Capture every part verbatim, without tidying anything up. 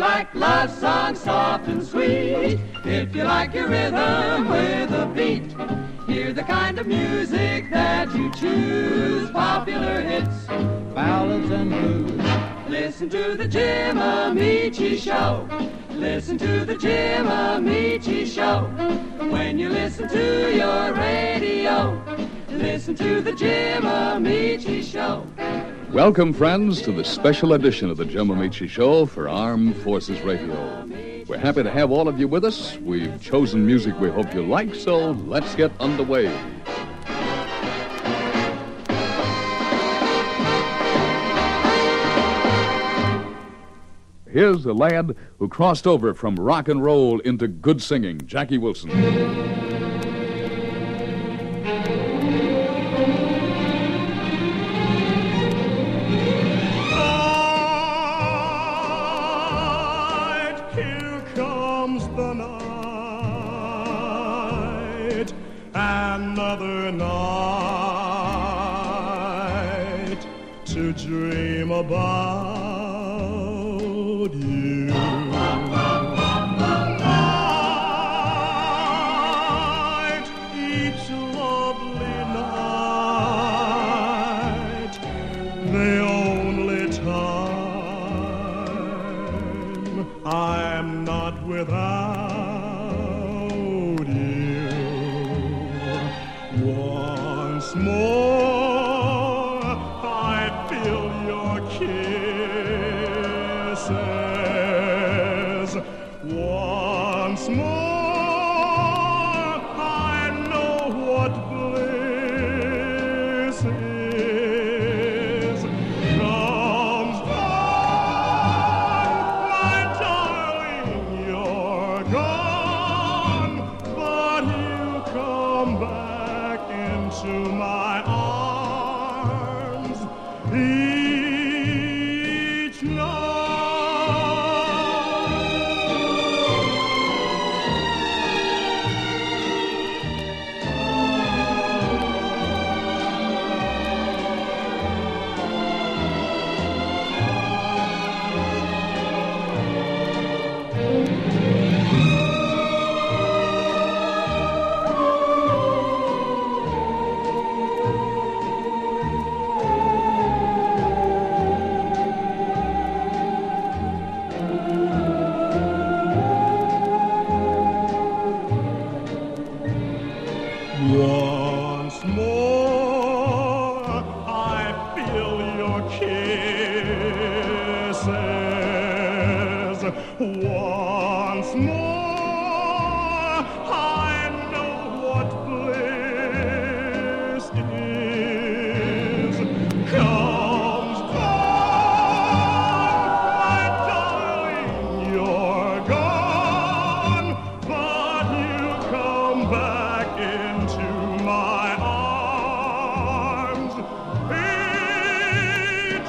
like love songs soft and sweet, if you like your rhythm with a beat, hear the kind of music that you choose, popular hits, ballads and blues. Listen to the Jim Amici Show. Listen to the Jim Amici Show. When you listen to your radio, listen to the Jim Amici Show. Welcome, friends, to the special edition of the Jim Amici Show for Armed Forces Radio. We're happy to have all of you with us. We've chosen music we hope you like, so let's get underway. Here's a lad who crossed over from rock and roll into good singing, Jackie Wilson. Night, here comes the night, another night to dream about. Without you, once more I feel your kisses. Once more I know what bliss is. Comes back, my darling, you're gone, but you come back into my arms each night. Once more I feel your kisses. Once more I know what bliss is. Comes back, my darling, you're gone, but you come back into my arms each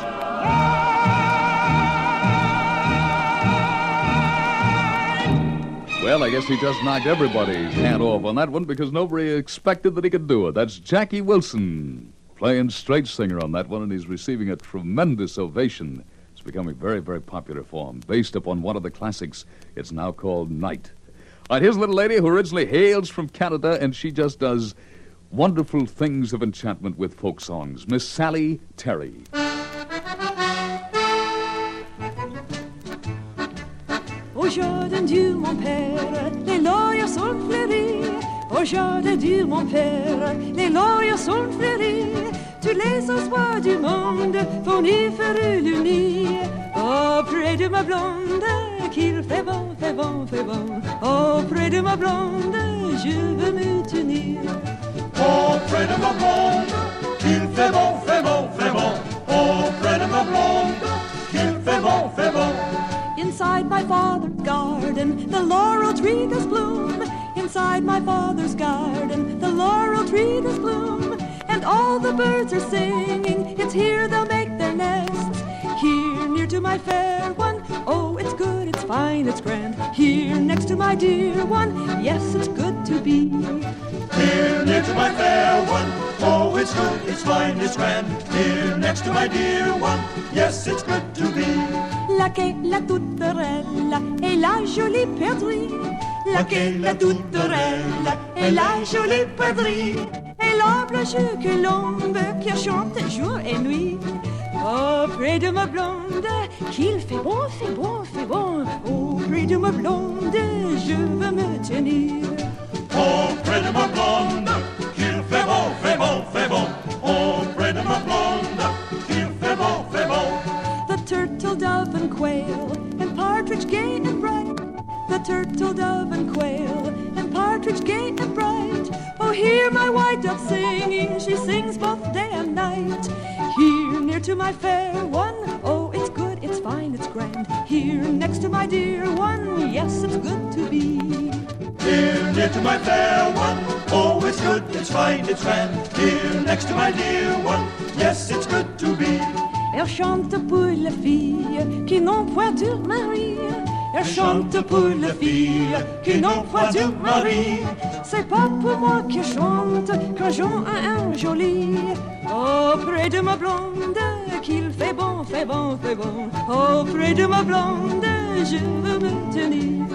night. Well, I guess he just knocked everybody's hand off on that one because nobody expected that he could do it. That's Jackie Wilson playing straight singer on that one, and he's receiving a tremendous ovation. It's becoming very, very popular for him. Based upon one of the classics, it's now called Night. All right, here's a little lady who originally hails from Canada, and she just does wonderful things of enchantment with folk songs. Miss Sally Terry. Au jardin du mon père, les lauriers sont fleuris. Au jardin du mon père, les lauriers sont fleuris. Tous les espoirs du monde font y faire l'uni. Auprès de ma blonde, qu'il fait bon, fait bon, fait bon. Auprès de ma blonde, je veux me tenir. Auprès de ma blonde, qu'il fait bon, fait bon, fait bon. Auprès de ma blonde, qu'il fait bon, fait bon. Inside my father's garden, the laurel tree does bloom. Inside my father's garden, the laurel tree does bloom. And all the birds are singing, it's here they'll make their nests. Here near to my fair one, oh, it's good, it's fine, it's grand. Here next to my dear one, yes, it's good to be. Here near to my fair one, oh, it's good, it's fine, it's grand. Here next to my dear one, yes, it's good to be. La Laquelle la touterelle et la jolie perdrix. Laquelle la touterelle et la jolie perdrix. Et la blanche colombe qui chante jour et nuit. Auprès de ma blonde, qu'il fait bon, fait bon, fait bon. Auprès de ma blonde, je veux me tenir. Auprès de ma blonde, qu'il fait bon, fait bon, fait bon. Auprès de ma blonde, qu'il fait bon, fait bon. The turtle, dove, and quail, and partridge gay and bright. The turtle, dove, and quail, and partridge gay and bright. Oh, hear my white dove singing, she sings both day and night. Here near to my fair one, oh, it's good, it's fine, it's grand. Here next to my dear one, yes, it's good to be. Here near to my fair one, oh, it's good, it's fine, it's grand. Here next to my dear one, yes, it's good to be. Elle chante pour les filles qui n'ont point de mari. Elle chante pour les filles qui n'ont point de mari. C'est pas pour moi qui chante quand j'en ai un joli. Auprès de ma blonde, qu'il fait bon, fait bon, fait bon. Auprès de ma blonde, je veux me tenir.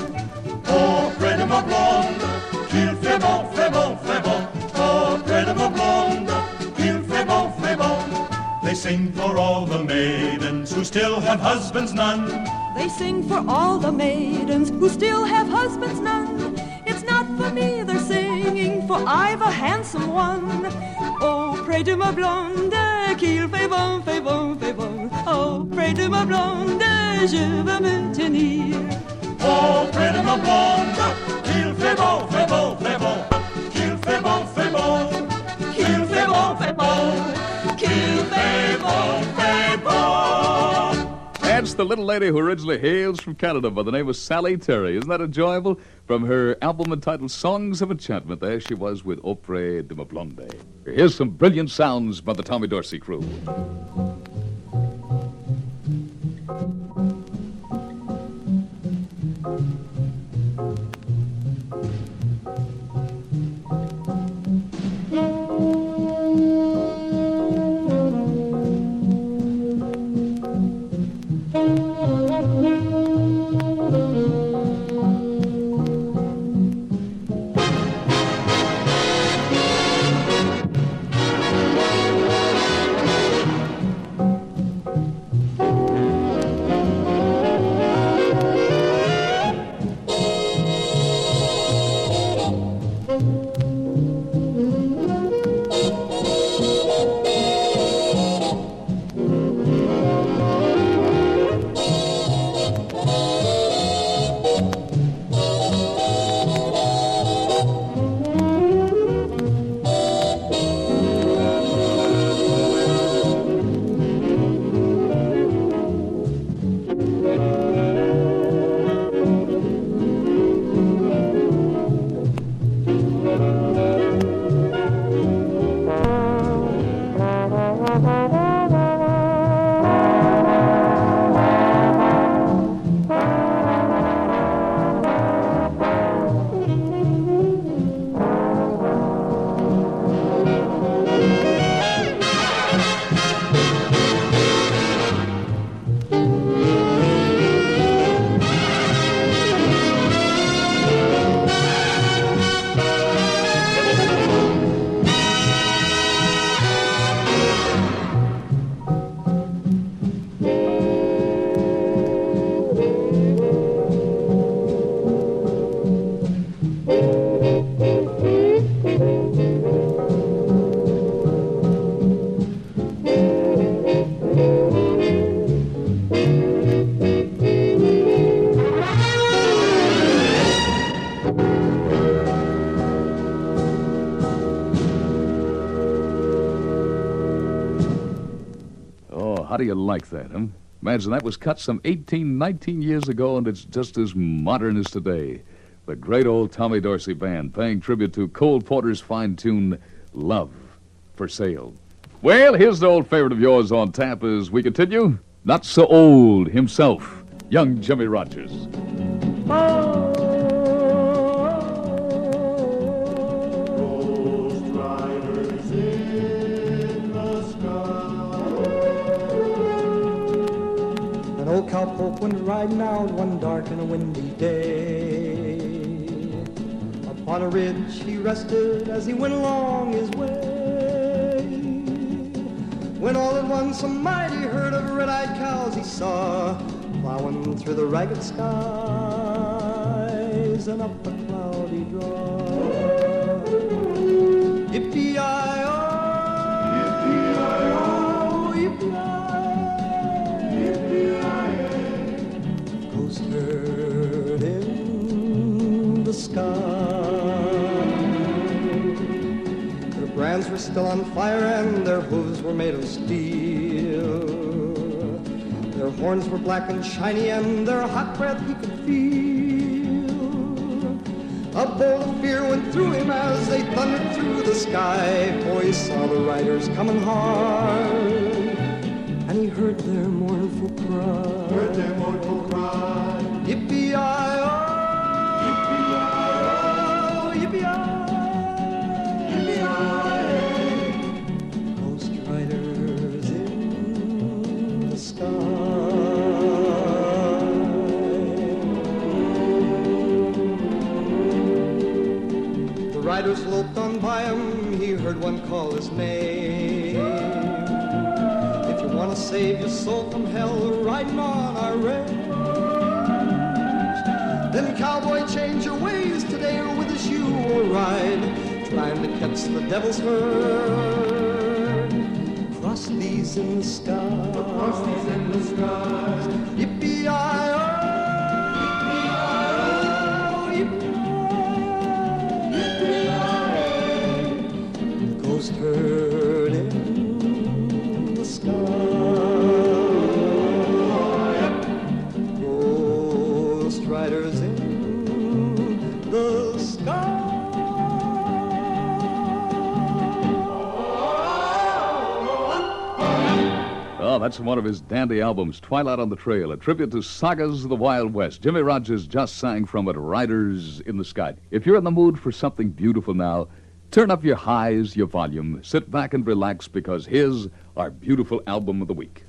Auprès de ma blonde, qu'il fait bon, fait bon, fait bon. Auprès de ma blonde, qu'il fait bon, fait bon. They sing for all the maidens who still have husbands none. They sing for all the maidens who still have husbands none. It's not for me they're singing, for I've a handsome one. Oh, pray to ma blonde, qu'il fait bon, fait bon, fait bon. Oh, pray to ma blonde, je veux me tenir. Oh, pray to ma blonde, qu'il fait bon, fait bon, fait bon. Qu'il fait bon, fait bon. Qu'il fait bon, fait bon. Qu'il fait bon, fait bon. That's the little lady who originally hails from Canada by the name of Sally Terry. Isn't that enjoyable? From her album entitled Songs of Enchantment, there she was with Auprès de ma blonde. Here's some brilliant sounds by the Tommy Dorsey crew. How do you like that, huh? Imagine that was cut some eighteen, nineteen years ago, and it's just as modern as today. The great old Tommy Dorsey Band paying tribute to Cole Porter's fine tune, Love for Sale. Well, here's the old favorite of yours on tap as we continue. Not so old himself, young Jimmy Rogers. Ghost riders in the sky, and old cowpoke went riding out one dark and a windy day. Upon a ridge he rested as he went along his way. When all at once a mighty herd of red-eyed cows he saw, plowing through the ragged skies and up a cloudy draw. Yippee-yi-oh, yippee-yi-oh, yippee-yi, yippee-yi. Ghost herd in the sky. Their brands were still on fire and their hooves were made of steel. Their horns were black and shiny and their hot breath he could feel. A bolt of fear went through him as they thundered through the sky, for he saw the riders coming hard, and he heard their mournful cry. Heard their mournful cry. Yippee-yi-oh, yippee-yi-oh, yippee-yi, yippee-yi. Ghost riders in the sky. The riders loped on by him, he heard one call his name. If you want to save your soul from hell, riding on our range. Then cowboy, change your ways today, or with us you will ride, trying to catch the devil's herd. Cross these in the sky. Across these endless skies. Yippee-yi-oh, yippee-yi-oh, yippee-yi. Ghost herd in the sky. Ghost riders in the sky. Oh, that's from one of his dandy albums, Twilight on the Trail, a tribute to sagas of the Wild West. Jimmie Rodgers just sang from it, Riders in the Sky. If you're in the mood for something beautiful now, turn up your highs, your volume, sit back and relax, because here's our beautiful album of the week.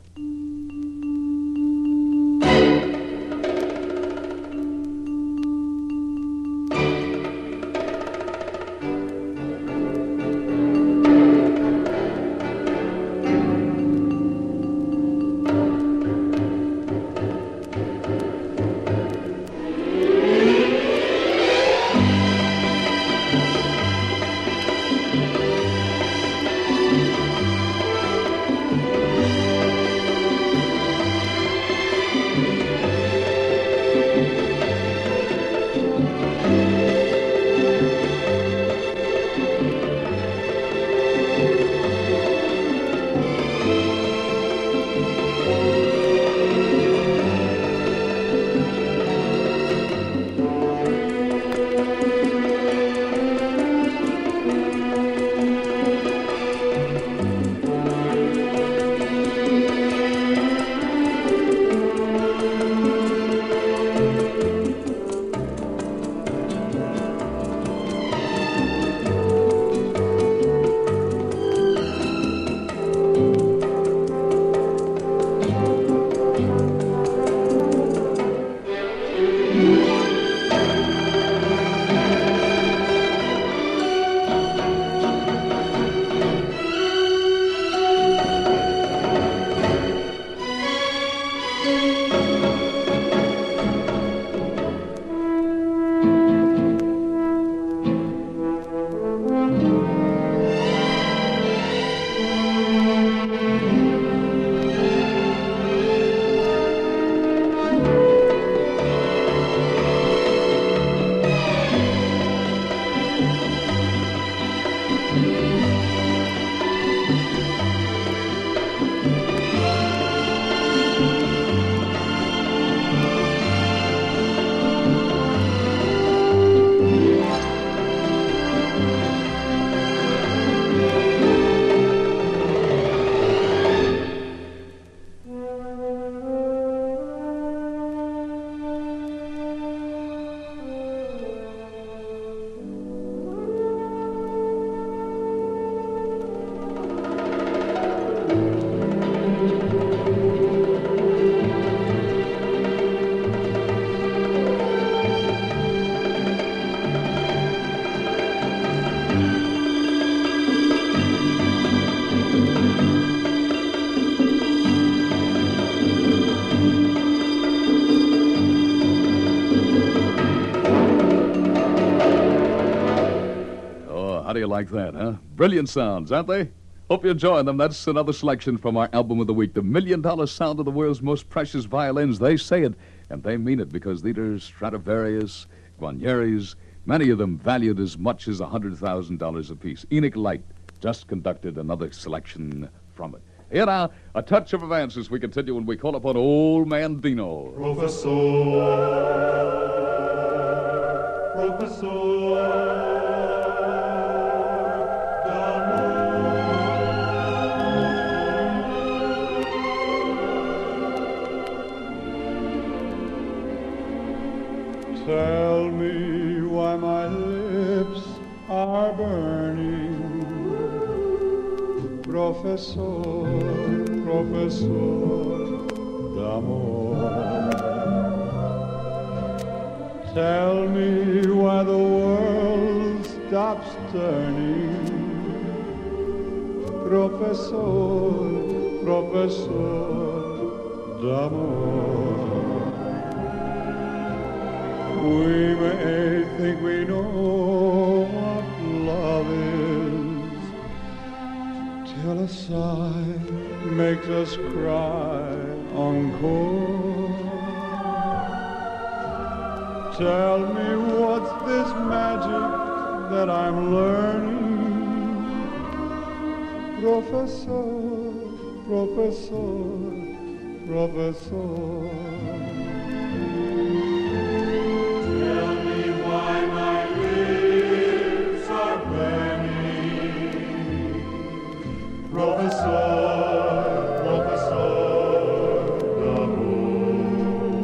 How do you like that, huh? Brilliant sounds, aren't they? Hope you're enjoying them. That's another selection from our album of the week, The Million Dollar Sound of the World's Most Precious Violins. They say it, and they mean it, because these are Stradivarius, Guarneri's, many of them valued as much as one hundred thousand dollars apiece. Enoch Light just conducted another selection from it. Here now, a touch of advance as we continue when we call upon Old Man Dino. Professor, Professor. Tell me why my lips are burning, Professor, Professor d'amor. Tell me why the world stops turning, Professor, Professor d'amor. We may think we know what love is, till a sigh makes us cry encore. Tell me what's this magic that I'm learning, Professor, Professor, Professor. Professor, Professor d'amor.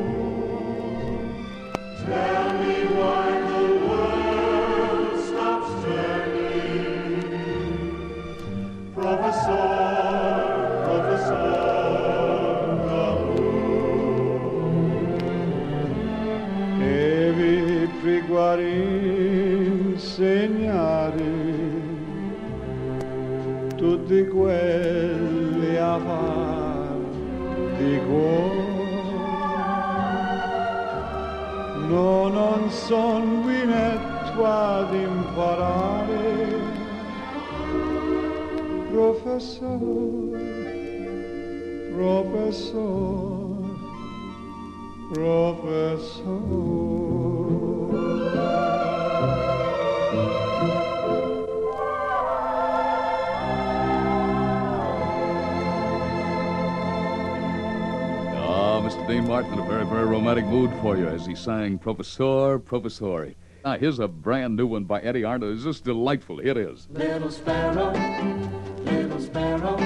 Tell me why the world stops turning, Professor, Professor d'amor. E vi prego insegnare tutti quelli affari di cuore. No, non son guinetto ad imparare, Professor, Professor, Professor. Mister Dean Martin in a very, very romantic mood for you as he sang Professor, Professore. Now, here's a brand new one by Eddie Arnold. It's just delightful. Here it is. Little sparrow, little sparrow,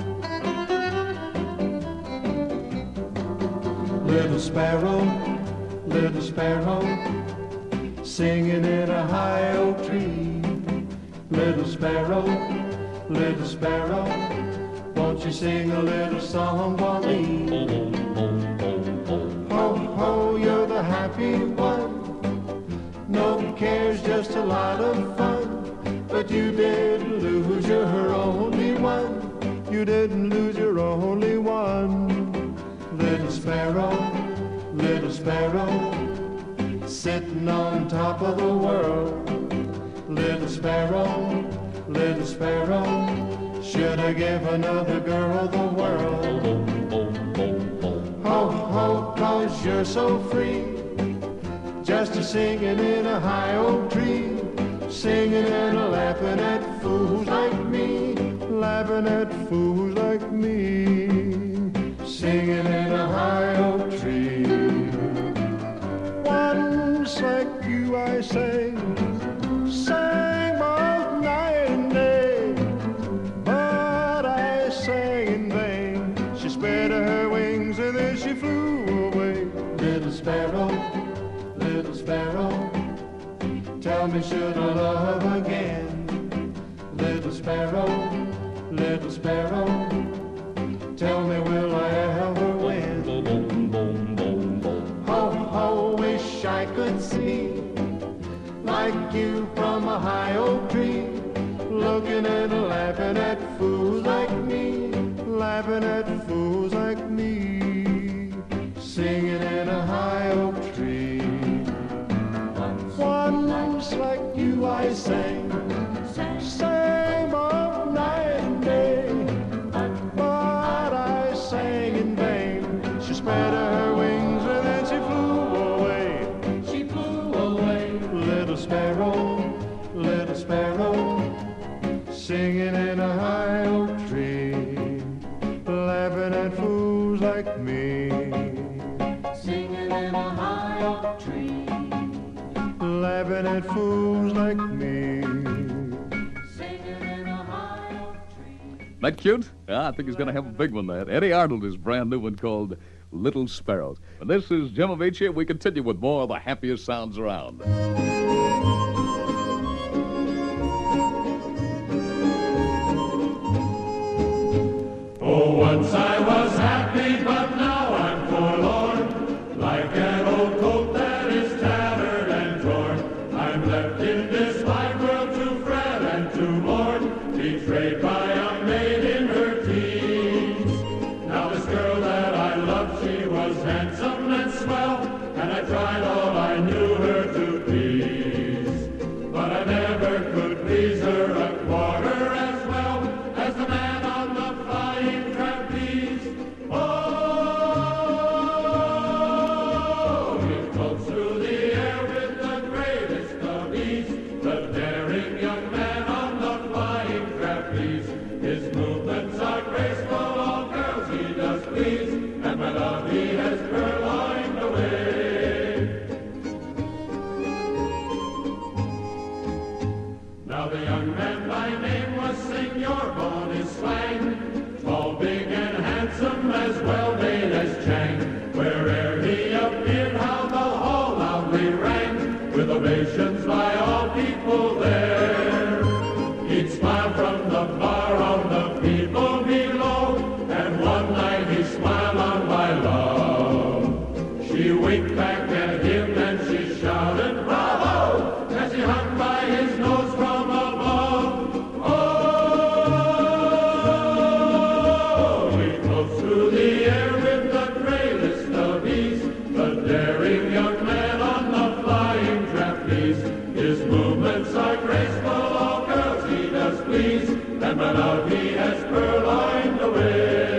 little sparrow, little sparrow, singing in a high oak tree. Little sparrow, little sparrow, won't you sing a little song for me? Ho, ho, you're the happy one. No cares, just a lot of fun. But you didn't lose your only one. You didn't lose your only one. Little sparrow, little sparrow, sitting on top of the world. Little sparrow, little sparrow, should I give another girl the world? Ho, ho, cause you're so free, just a singing in a high oak tree, singing and a laughing at fools like me, laughing at fools like me, singing in a high oak tree. Once like you I sang, sang both night and day, but I sang in vain. She spread her wings and then she flew away. Little sparrow, little sparrow, tell me should I love again? Little sparrow, little sparrow, tell me will I ever win? Ho, ho, wish I could see, like you from a high oak tree, looking and laughing at fools like me, laughing at fools like me, singing in a high oak tree. Once like you I sang, in a high oak tree, laughing at fools like me. singing in a high oak tree. That cute? Yeah, I think he's going to have a big one, that. Eddie Arnold is brand new one called Little Sparrows. And this is Jim Avicii. We continue with more of the happiest sounds around. Oh, once I was happy, but now I'm forlorn, like an old coat that is tattered and torn. I'm left in this wide world to fret and to mourn, betrayed by a maid in her teens. Now this girl that I loved, she was handsome and swell, and I tried all I knew her to please, but I never could please her a quarter as well as the man on the flying trapeze. Oh, he floats through the air with the greatest of ease, the daring young man on the flying trapeze. His movements are graceful, all girls he does please, and my love he has purloined away. Now the young man by name was Senor Boniswang, tall, big, and handsome, as well made as Chang. Where'er he appeared, how the hall loudly rang, with ovations by all people there. He'd smile from the bar on the people below, and one night he smiled on my love. She winked back at him and she shouted, bravo, as he hung by his nose from above. Oh, he floats through the air with the greatest of ease, the daring young man on the flying trapeze. His movements are graceful, all girls he does please, and my love he has purloined away.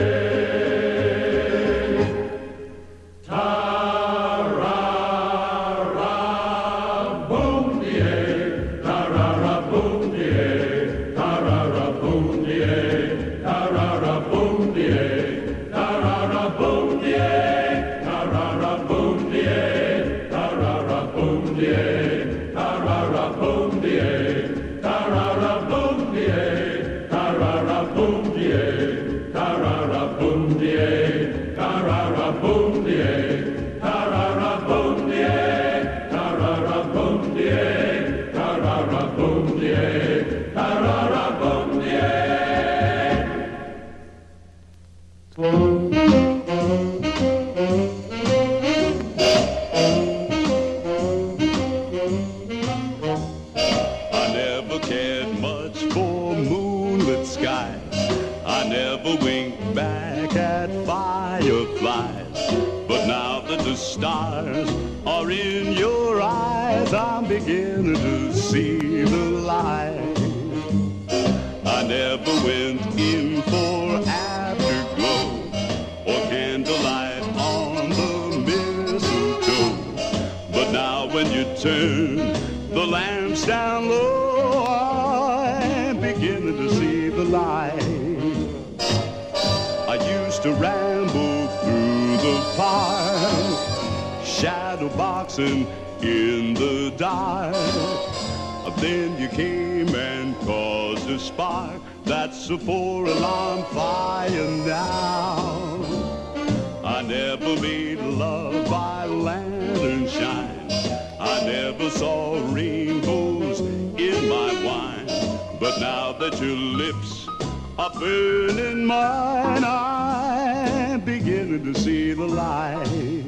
Stars are in your eyes, I'm beginning to see the light. I never went in for afterglow or candlelight on the mistletoe, but now when you turn the lamps down low, I'm beginning to see the light. I used to ramble through the park, shadow boxing in the dark. Then you came and caused a spark. That's a four-alarm fire now. I never made love by lantern shine, I never saw rainbows in my wine. But now that your lips are burning mine, I'm beginning to see the light.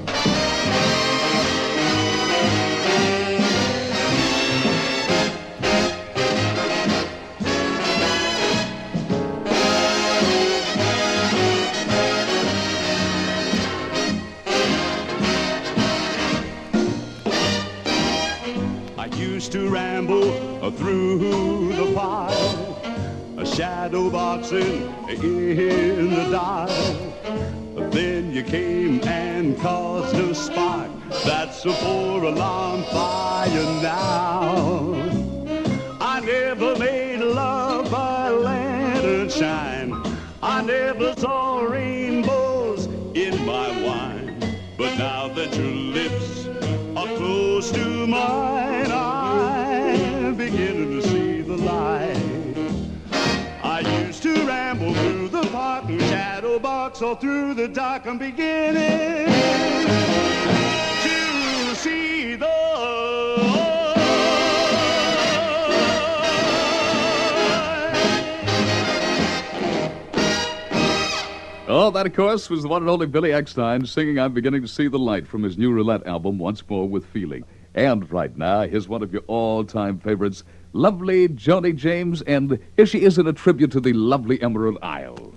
To ramble through the park, a shadow boxing in the dark. Then you came and caused a spark. That's a four-alarm fire now. I never made love by lantern shine, I never saw rainbows in my wine. But But now that your lips are close to mine, I'm beginning to see the light. I used to ramble through the park and shadow box all through the dark. I'm beginning to see the Oh, that, of course, was the one and only Billy Eckstine singing I'm Beginning to See the Light from his new Roulette album, Once More with Feeling. And right now, here's one of your all-time favorites, lovely Joni James, and here she is in a tribute to the lovely Emerald Isle.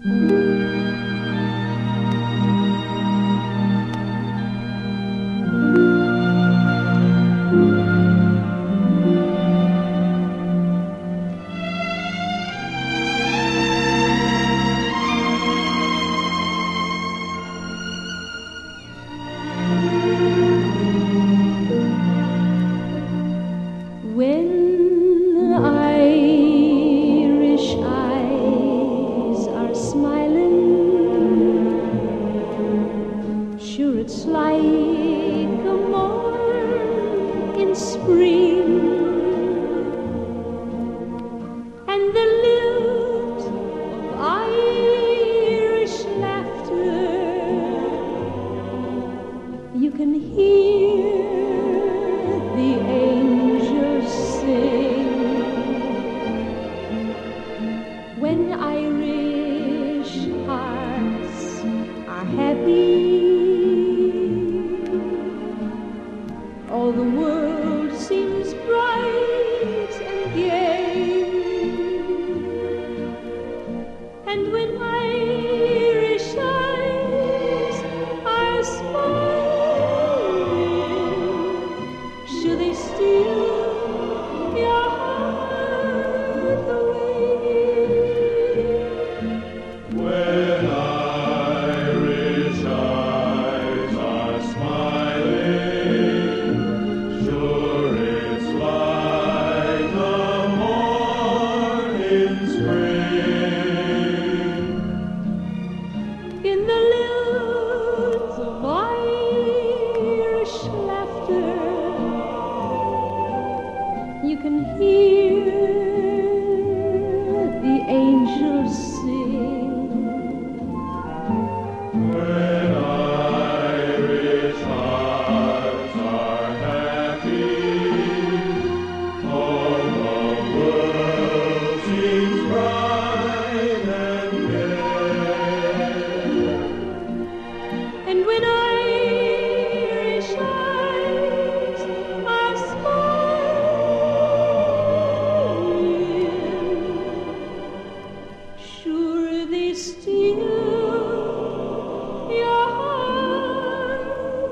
It's like a morn in spring, and the lilt of Irish laughter you can hear the angels sing when Irish hearts are happy. All the world seems bright and gay, and when Irish eyes are smiling, should they steal your heart away? When Irish eyes are smiling, in the lilt of Irish laughter you can hear the angels sing. When Irish hearts are happy, all the world seems bright and gay. And when Irish eyes are smiling, sure they steal your heart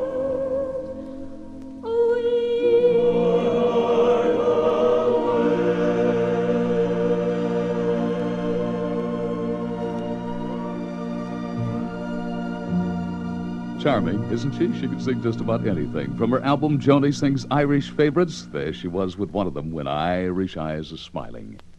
Charming, isn't she? She can sing just about anything. From her album, Joni Sings Irish Favorites, there she was with one of them, When Irish Eyes Are Smiling.